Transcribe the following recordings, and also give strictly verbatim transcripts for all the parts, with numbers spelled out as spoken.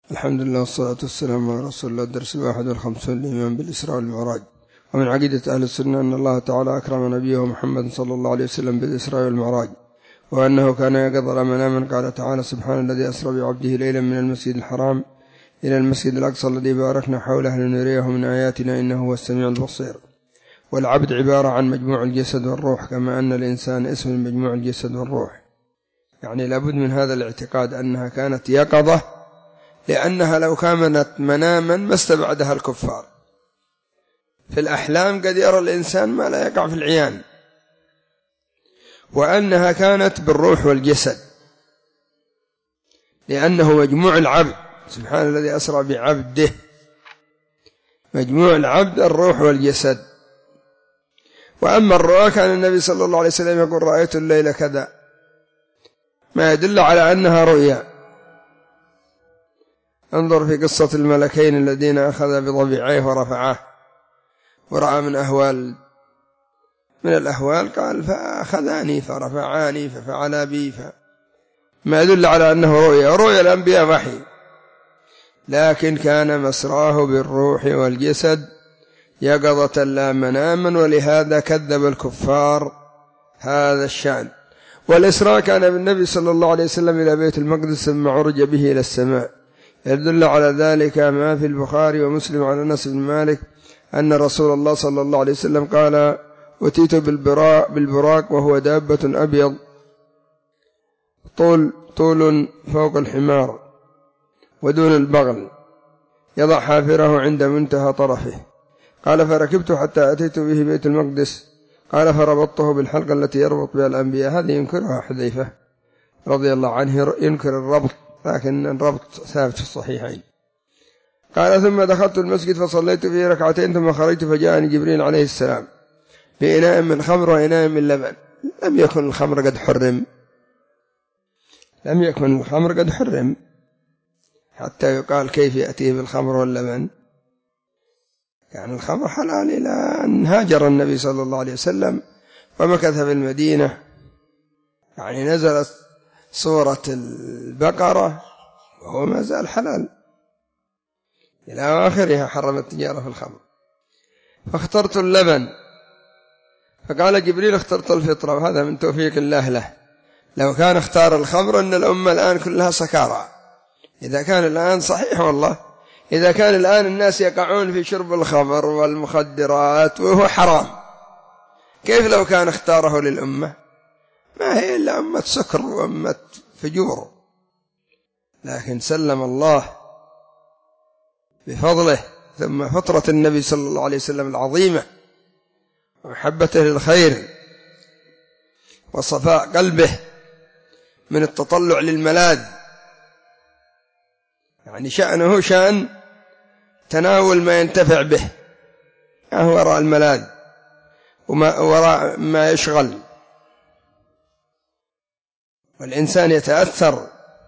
الحمد لله والصلاة والسلام على رسول الله. الدرس الواحد والخمسون الإيمان بالإسراء والمعراج. ومن عقيدة أهل السنة أن الله تعالى أكرم نبيه محمد صلى الله عليه وسلم بالإسراء والمعراج، وأنه كان يقظ مناما. قال تعالى: سبحان الذي أسرى بعبده ليلا من المسجد الحرام إلى المسجد الأقصى الذي باركنا حوله لنريه من آياتنا إنه هو السميع البصير. والعبد عبارة عن مجموع الجسد والروح، كما أن الإنسان اسم من مجموع الجسد والروح. يعني لابد من هذا الاعتقاد أنها كانت يقظة، لأنها لو كانت مناما ما استبعدها الكفار. في الأحلام قد يرى الإنسان ما لا يقع في العيان، وأنها كانت بالروح والجسد، لأنه مجموع العبد. سبحان الذي أسرى بعبده، مجموع العبد الروح والجسد. وأما الرؤى كان النبي صلى الله عليه وسلم يقول: رأيت الليلة كذا، ما يدل على أنها رؤيا. انظر في قصة الملكين الذين أخذ بضبيعيه ورفعاه، ورأى من أهوال من الأهوال قال: فأخذاني فرفعاني ففعل بي، ما يدل على أنه رؤيا. رؤيا الأنبياء وحي، لكن كان مسراه بالروح والجسد يقظة لا مناما، ولهذا كذب الكفار هذا الشأن. والإسراء كان بالنبي صلى الله عليه وسلم إلى بيت المقدس ثم عرج به إلى السماء. يدل على ذلك ما في البخاري ومسلم عن أنس بن مالك أن رسول الله صلى الله عليه وسلم قال: أتيت بالبراق وهو دابة أبيض طول, طول فوق الحمار ودون البغل، يضع حافره عند منتهى طرفه. قال: فركبت حتى أتيت به بيت المقدس. قال: فربطته بالحلقة التي يربط بها الأنبياء. هذه ينكرها حذيفة رضي الله عنه، ينكر الربط، لكن الربط ثابت في الصحيحين. قال: ثم دخلت المسجد فصليت فيه ركعتين، ثم خرجت فجاءني جبريل عليه السلام بإناء من خمر وإناء من لبن. لم يكن الخمر قد حرم، لم يكن الخمر قد حرم حتى يقال كيف يأتيه بالخمر واللبن. يعني الخمر حلال إلى أن هاجر النبي صلى الله عليه وسلم ومكث في المدينة، يعني نزلت سورة البقرة وهو ما زال حلال إلى آخرها، حرم التجارة في الخمر. فاخترت اللبن، فقال جبريل: اخترت الفطرة، وهذا من توفيق الله له. لو كان اختار الخمر أن الأمة الآن كلها سكارى. إذا كان الآن صحيح والله، إذا كان الآن الناس يقعون في شرب الخمر والمخدرات وهو حرام، كيف لو كان اختاره للأمة؟ ما هي إلا أمة سكر وأمة فجور. لكن سلم الله بفضله ثم فطرة النبي صلى الله عليه وسلم العظيمة ومحبته للخير وصفاء قلبه من التطلع للملاذ. يعني شأنه شأن تناول ما ينتفع به، هو وراء الملاذ وما وراء ما يشغل. والإنسان يتأثر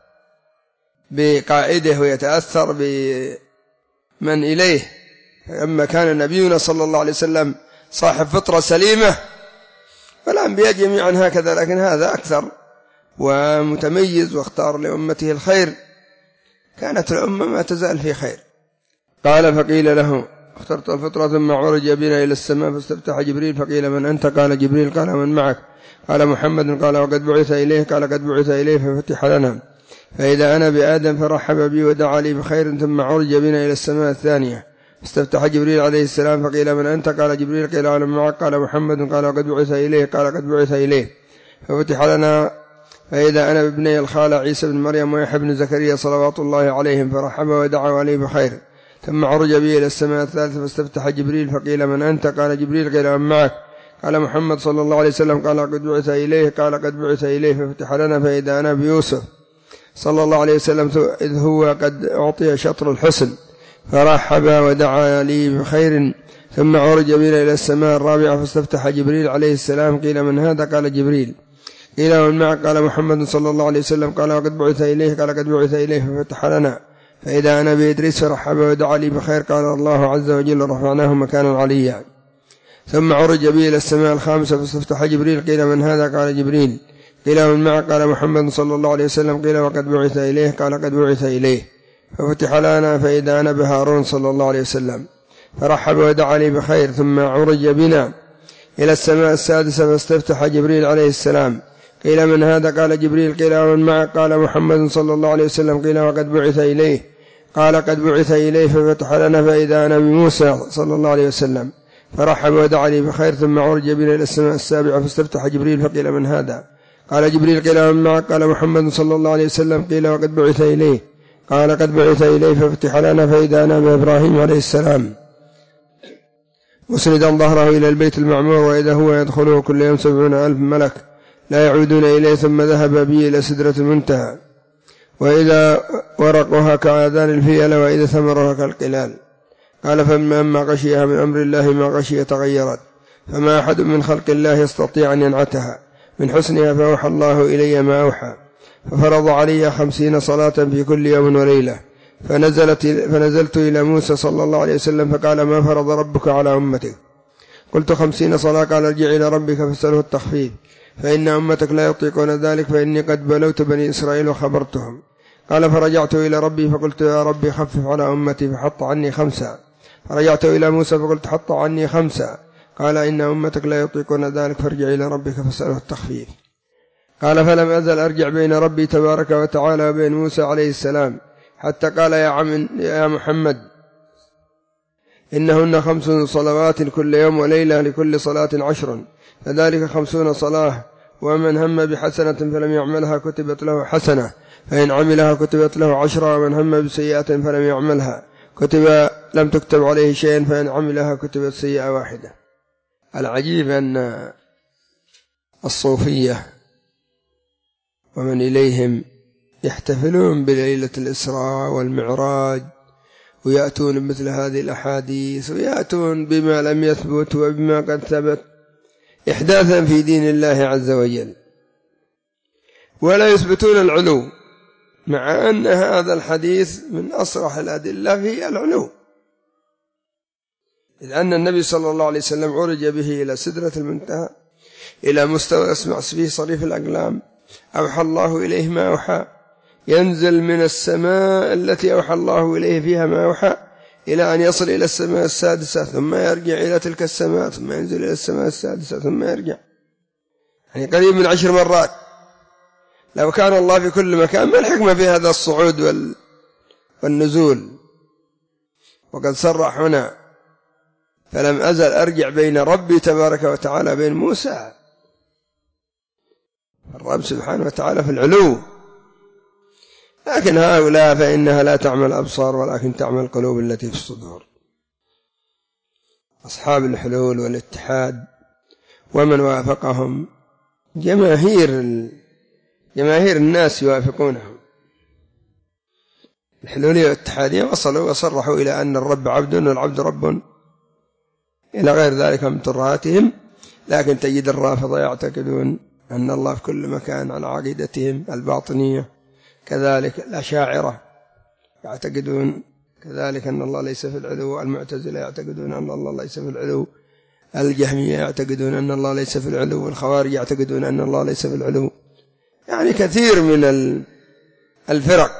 بقائده ويتأثر بمن إليه. أما كان نبينا صلى الله عليه وسلم صاحب فطرة سليمة، والأنبياء جميعا هكذا، لكن هذا أكثر ومتميز واختار لأمته الخير. كانت الأمة ما تزال في خير. قال: فقيل له: اخترت الفطرة. ثم عرج بنا إلى السماء فاستفتح جبريل فقيل: من أنت؟ قال: جبريل. قال: من معك؟ قال: محمد. قال: وقد بعث إليه؟ قال: قد بعث إليه. ففتح لنا فإذا أنا بآدم فرحب بي ودعا لي بخير. ثم عرج بنا إلى السماء الثانية استفتح جبريل عليه السلام فقيل: من أنت؟ قال: جبريل. قيل: من معك؟ قال: محمد. قال: وقد بعث إليه؟ قال: قد بعث إليه. ففتح لنا فإذا أنا بابني الخالة عيسى بن مريم ويحيى بن زكريا صلوات الله عليهم، فرحب ودعا لي بخير. ثم عرج بي إلى السماء الثالثة فاستفتح جبريل فقيل: من أنت؟ قال: جبريل. قيل: من معك؟ قال: محمد صلى الله عليه وسلم. قال: قد بعث إليه؟ قال: قد بعث إليه. ففتح لنا فإذا أنا بيوسف صلى الله عليه وسلم إذ هو قد أعطي شطر الحسن، فرحب ودعا لي بخير. ثم عرج بنا إلى السماء الرابعة فاستفتح جبريل عليه السلام. قيل: من هذا؟ قال: جبريل. قيل: من معك؟ قال: محمد صلى الله عليه وسلم. قال: وقد بعث إليه؟ قال: قد بعث إليه. ففتح لنا فإذا أنا بإدريس فرحب ودعا لي بخير. قال الله عز وجل: رفعناه مكانا عليا. ثم عرج بي إلى السماء الخامسة فاستفتح جبريل. قيل: من هذا؟ قال: جبريل. قيل: من معك؟ قال: محمد صلى الله عليه وسلم. قيل: وقد بعث إليه؟ قال: قد بعث إليه. ففتح لنا فإذا أنا بهارون صلى الله عليه وسلم، فرحب ودعا لي بخير، ثم عرج بنا إلى السماء السادسة فاستفتح جبريل عليه السلام. قيل من هذا؟ قال جبريل. قيل ومن معه؟ قال محمد صلى الله عليه وسلم. قيل وقد بعث إليه؟ قال قد بعث إليه. ففتح لنا فإذا أنا بموسى صلى الله عليه وسلم، فرحب ودعا لي بخير، ثم عرج بنا إلى السماء السابعة فاستفتح جبريل. فقيل من هذا؟ قال جبريل. قيل ومن معه؟ قال محمد صلى الله عليه وسلم. قيل وقد بعث إليه؟ قال قد بعث إليه. ففتح لنا فإذا أنا بإبراهيم عليه السلام مسندا ظهره إلى البيت المعمور، وإذا هو يدخله كل يوم سبعون ألف ملك لا يعودون إليه، ثم ذهب بي إلى سدرة المنتهى، وإذا ورقها كآذان الفيل، وإذا ثمرها كالقلال. قال فما غشيها من أمر الله ما غشي تغيرت، فما أحد من خلق الله يستطيع أن ينعتها من حسنها، فأوحى الله إلي ما أوحى، ففرض علي خمسين صلاة في كل يوم وليلة. فنزلت فنزلت إلى موسى صلى الله عليه وسلم فقال ما فرض ربك على أمتك؟ قلت خمسين صلاة. قال ارجع إلى ربك فاسأله التخفيف، فإن أمتك لا يطيقون ذلك، فإني قد بلوت بني إسرائيل وخبرتهم. قال فرجعت إلى ربي فقلت يا ربي خفف على أمتي، فحط عني خمسة. فرجعت إلى موسى فقلت حط عني خمسة. قال إن أمتك لا يطيقون ذلك، فارجع إلى ربك فاسأله التخفيف. قال فلم أزل أرجع بين ربي تبارك وتعالى وبين موسى عليه السلام، حتى قال يا عم يا محمد إنهن خمس صلوات كل يوم وليلة، لكل صلاة عشر، فذلك خمسون صلاة. ومن هم بحسنة فلم يعملها كتبت له حسنة، فإن عملها كتبت له عشرة، ومن هم بسيئة فلم يعملها كتب لم تكتب عليه شيء، فإن عملها كتبت سيئة واحدة. العجيب أن الصوفية ومن إليهم يحتفلون بليلة الإسراء والمعراج، ويأتون مثل هذه الأحاديث، ويأتون بما لم يثبت وبما قد ثبت إحداثا في دين الله عز وجل، ولا يثبتون العلو، مع أن هذا الحديث من أصرح الأدلة في العلو، إذ أن النبي صلى الله عليه وسلم عرج به إلى سدرة المنتهى، إلى مستوى يسمع فيه صريف الأقلام، أوحى الله إليه ما أوحى، ينزل من السماء التي أوحى الله إليه فيها ما أوحى إلى أن يصل إلى السماء السادسة، ثم يرجع إلى تلك السماء، ثم ينزل إلى السماء السادسة، ثم يرجع، يعني قريب من عشر مرات. لو كان الله في كل مكان ما الحكمة في هذا الصعود والنزول؟ وقد صرح هنا فلم أزل أرجع بين ربي تبارك وتعالى بين موسى. الرب سبحانه وتعالى في العلو، لكن هؤلاء فإنها لا تعمل الأبصار ولكن تعمل القلوب التي في الصدور. أصحاب الحلول والاتحاد ومن وافقهم جماهير جماهير الناس يوافقونهم. الحلولية والاتحادية وصلوا وصرحوا إلى أن الرب عبد والعبد رب إلى غير ذلك من ترهاتهم، لكن تجد الرافضة يعتقدون أن الله في كل مكان على عقيدتهم الباطنية، كذلك الأشاعرة يعتقدون كذلك أن الله ليس في العلو، المعتزلة يعتقدون أن الله ليس في العلو، الجهمية يعتقدون أن الله ليس في العلو، والخوارج يعتقدون أن الله ليس في العلو. يعني كثير من الفرق،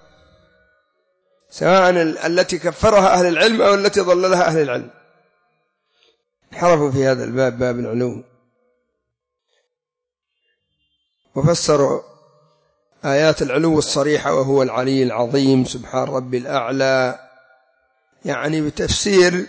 سواء التي كفرها أهل العلم أو التي ضللها أهل العلم، انحرفوا في هذا الباب، باب العلو، وفسروا آيات العلو الصريحة وهو العلي العظيم سبحان ربي الأعلى، يعني بتفسير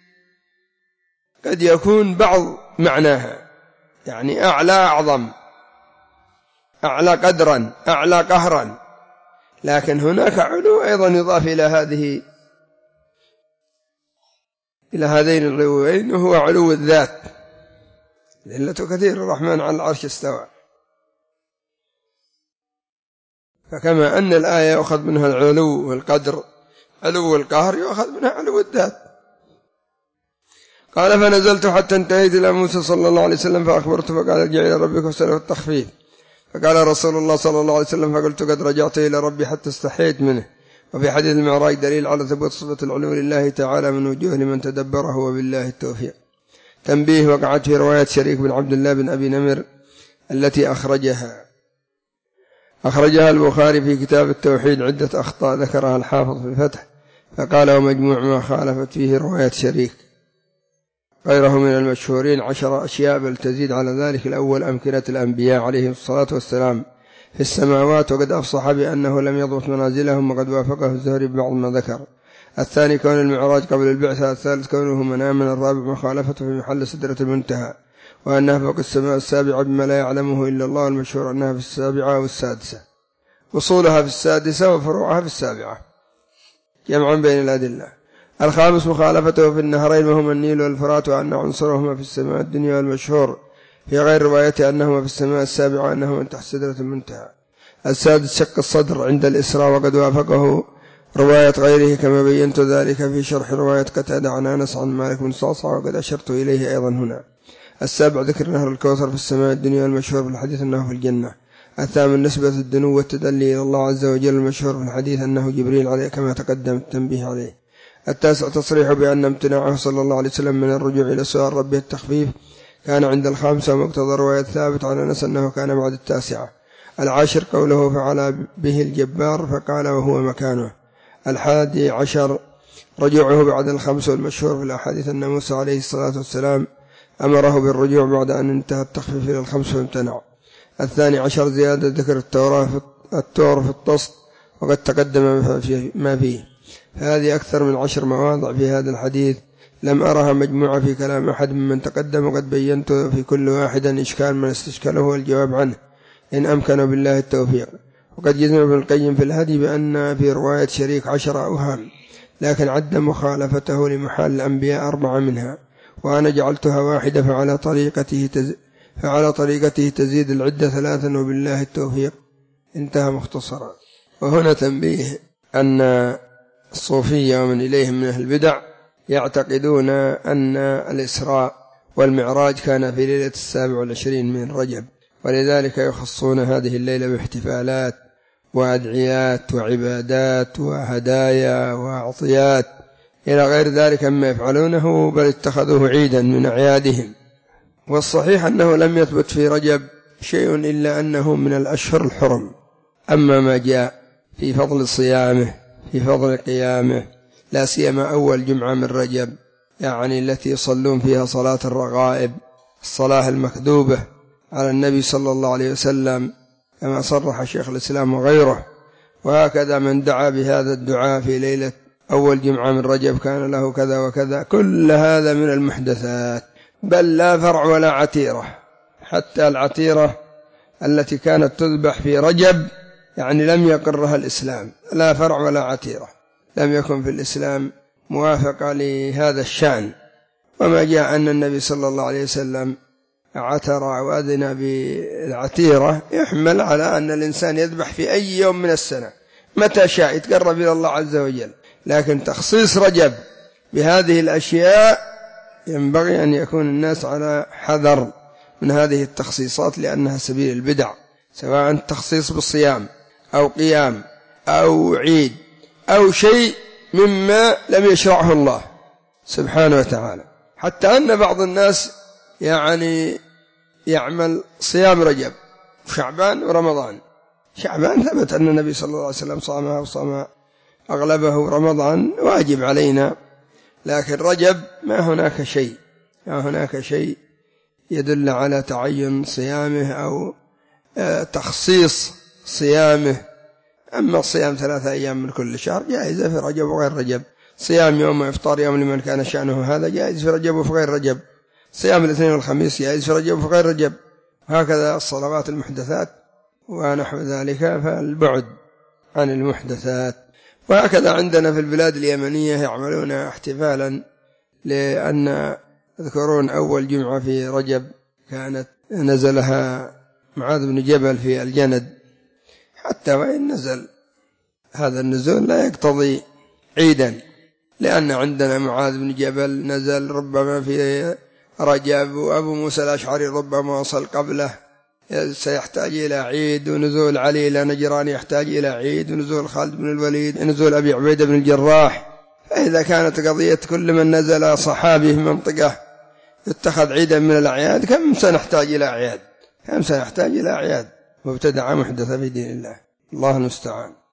قد يكون بعض معناها، يعني أعلى أعظم، أعلى قدرا، أعلى قهرا، لكن هناك علو أيضا يضاف إلى هذه إلى هذين العلوين، وهو علو الذات، ليلة كثير الرحمن على العرش استوى. فكما أن الآية يأخذ منها العلو والقدر، علو القهر يأخذ منها علو الذات. قال فنزلت حتى انتهيت إلى موسى صلى الله عليه وسلم فأخبرته، فقال ارجع إلى ربك واسأله التخفيف. فقال رسول الله صلى الله عليه وسلم فقلت قد رجعت إلى ربي حتى استحيت منه. وفي حديث المعراج دليل على ثبوت صفة العلو لله تعالى من وجوه لمن تدبره، وبالله التوفيق. تنبيه وقعت في رواية شريك بن عبد الله بن أبي نمر التي أخرجها. أخرجها البخاري في كتاب التوحيد عدة أخطاء ذكرها الحافظ في الفتح فقال ومجموع ما خالفت فيه رواية شريك غيره من المشهورين عشر أشياء بل تزيد على ذلك. الأول أمكنة الأنبياء عليهم الصلاة والسلام في السماوات وقد أفصح بأنه لم يضبط منازلهم وقد وافقه الزهري ببعض ما ذكر. الثاني كون المعراج قبل البعثة. الثالث كونه مناما. الرابع مخالفته في محل سدرة المنتهى وأنها فوق السماء السابعة بما لا يعلمه إلا الله. المشهور أنها في السابعة والسادسة وصولها في السادسة وفروعها في السابعة جمعا بين الأدلة. الخامس مخالفته في النهرين وهما النيل والفرات وأن عنصرهما في السماء الدنيا. والمشهور في غير روايته أنهما في السماء السابعة أنهما من تحت سدرة المنتهى. السادس شق الصدر عند الإسراء وقد وافقه رواية غيره كما بينت ذلك في شرح رواية قتادة عن أنس عن مالك بن صعصع وقد أشرت إليه أيضا هنا. السابع ذكر نهر الكوثر في السماء الدنيا. المشهور في الحديث أنه في الجنة. الثامن نسبة الدنو والتدلي إلى الله عز وجل. المشهور في الحديث أنه جبريل عليه كما تقدم التنبيه عليه. التاسع تصريح بأن امتناعه صلى الله عليه وسلم من الرجوع إلى سؤال ربه التخفيف كان عند الخامسة ومقتضى رواية ثابت عن أنس أنه كان بعد التاسعة. العاشر قوله فعلى به الجبار فقال وهو مكانه. الحادي عشر رجوعه بعد الخمس. والمشهور في الأحاديث أن موسى عليه الصلاة والسلام أمره بالرجوع بعد أن انتهى التخفيف إلى الخمس فامتنع. الثاني عشر زيادة ذكر التوراة في التور في الطست وقد تقدم ما فيه. هذه أكثر من عشر مواضع في هذا الحديث لم أرها مجموعة في كلام أحد ممن تقدم وقد بينت في كل واحد إشكال من استشكاله والجواب عنه إن أمكن بالله التوفيق. وقد جزم ابن القيم في الهدي بأن في رواية شريك عشر أوهام لكن عد مخالفته لمحال الأنبياء أربعة منها وأنا جعلتها واحدة فعلى طريقته تز... فعلى طريقته تزيد العدة ثلاثا وبالله التوفيق. انتهى مختصرا. وهنا تنبيه أن الصوفية ومن إليهم من أهل البدع يعتقدون أن الإسراء والمعراج كان في ليلة السابع والعشرين من رجب ولذلك يخصون هذه الليلة باحتفالات وأدعيات وعبادات وهدايا وعطيات إلى غير ذلك مما يفعلونه بل اتخذوه عيدا من أعيادهم. والصحيح أنه لم يثبت في رجب شيء إلا أنه من الأشهر الحرم. أما ما جاء في فضل صيامه في فضل قيامه لا سيما أول جمعة من رجب يعني التي يصلون فيها صلاة الرغائب الصلاة المكذوبة على النبي صلى الله عليه وسلم كما صرح شيخ الإسلام وغيره. وهكذا من دعا بهذا الدعاء في ليلة أول جمعة من رجب كان له كذا وكذا. كل هذا من المحدثات بل لا فرع ولا عتيرة. حتى العتيرة التي كانت تذبح في رجب يعني لم يقرها الإسلام لا فرع ولا عتيرة لم يكن في الإسلام موافقة لهذا الشأن. وما جاء أن النبي صلى الله عليه وسلم عتر وأذن بالعتيرة يحمل على أن الإنسان يذبح في أي يوم من السنة متى شاء يتقرب إلى الله عز وجل. لكن تخصيص رجب بهذه الأشياء ينبغي أن يكون الناس على حذر من هذه التخصيصات لأنها سبيل البدع سواء تخصيص بالصيام أو قيام أو عيد أو شيء مما لم يشرعه الله سبحانه وتعالى. حتى أن بعض الناس يعني يعمل صيام رجب شعبان ورمضان. شعبان ثبت أن النبي صلى الله عليه وسلم صامها وصام أغلبه. رمضان واجب علينا لكن رجب ما هناك شيء ما هناك شيء يدل على تعين صيامه أو تخصيص صيامه. أما الصيام ثلاثة أيام من كل شهر جائزة في رجب وغير رجب. صيام يوم وإفطار يوم لمن كان شأنه هذا جائز في رجب وفي غير رجب. صيام الاثنين والخميس جائز في رجب وفي غير رجب. هكذا الصلوات المحدثات ونحو ذلك فالبعد عن المحدثات. وهكذا عندنا في البلاد اليمنية يعملون احتفالا لأن يذكرون أول جمعة في رجب كانت نزلها معاذ بن جبل في الجند. حتى وإن نزل هذا النزول لا يقتضي عيدا لأن عندنا معاذ بن جبل نزل ربما في رجب وأبو موسى الأشعري ربما وصل قبله سيحتاج إلى عيد. ونزول علي إلى نجران يحتاج إلى عيد. ونزول خالد بن الوليد نزول أبي عبيدة بن الجراح. فإذا كانت قضية كل من نزل صحابي في منطقة اتخذ عيدا من الأعياد كم سنحتاج إلى أعياد كم سنحتاج إلى أعياد وابتدع محدث في دين الله. الله المستعان.